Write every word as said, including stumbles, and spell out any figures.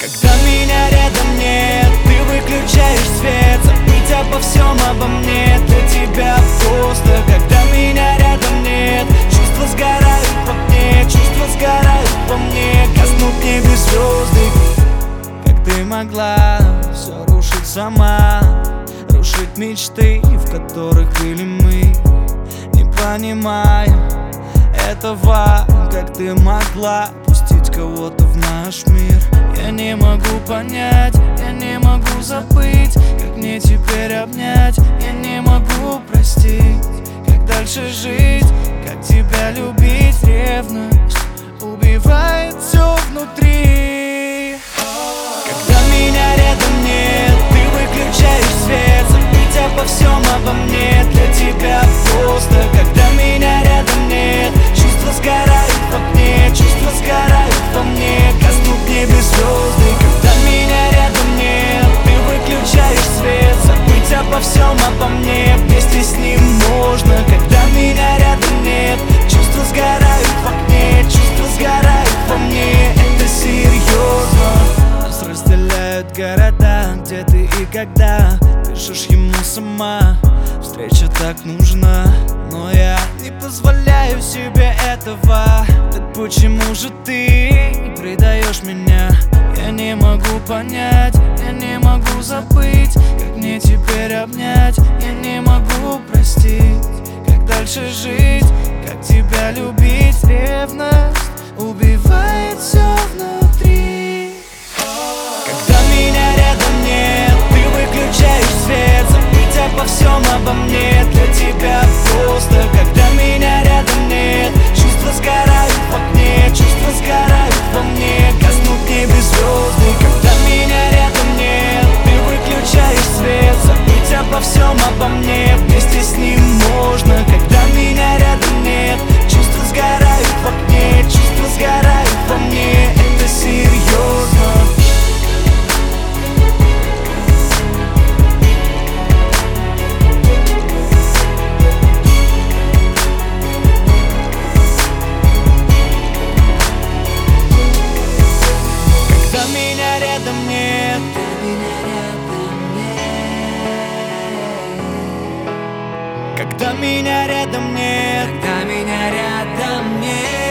Когда меня рядом нет, ты выключаешь свет. Забыть обо всем, обо мне для тебя просто. Когда меня рядом нет, чувства сгорают по мне, чувства сгорают по мне. Гаснут в небе звезды. Как ты могла все рушить сама, рушить мечты, в которых были мы. Не понимаю этого, как ты могла пустить кого-то в наш мир. Я не могу понять, я не могу забыть, как мне теперь обнять. Я не могу простить, как дальше жить, как тебя любить. Ревность убивает все внутри. Когда меня рядом нет, ты выключаешь свет. Забыть обо всем, обо мне для тебя просто. Когда меня рядом нет, чувства сгорают в огне, чувства сгорают во мне. Гаснут в небе звезды. Когда меня рядом нет, ты выключаешь свет. Забыть обо всем, обо мне вместе с ним можно. Когда меня рядом нет, чувства сгорают в огне, чувства сгорают во мне. Это серьезно. Нас разделяют города, где ты и когда. Пишешь ему сама, встреча так нужна, но я не позволяю себе этого. Так почему же ты предаешь меня? Я не могу понять, я не могу забыть, как мне теперь обнять. Я не могу простить, как дальше жить, как тебя любить. Ревность убивает все внутри. Когда меня рядом нет, ты выключаешь свет. Забыть обо всем, обо мне для тебя просто. Когда меня рядом нет, чувства сгорают в огне, чувства сгорают во мне. Гаснут в небе звезды. Когда меня рядом нет, ты выключаешь свет. Забыть обо всем, обо мне вместе с ним можно. Когда меня рядом нет, чувства сгорают в огне, чувства сгорают во мне. Это серьезно. Когда меня рядом нет, когда меня рядом нет, Когда меня рядом нет,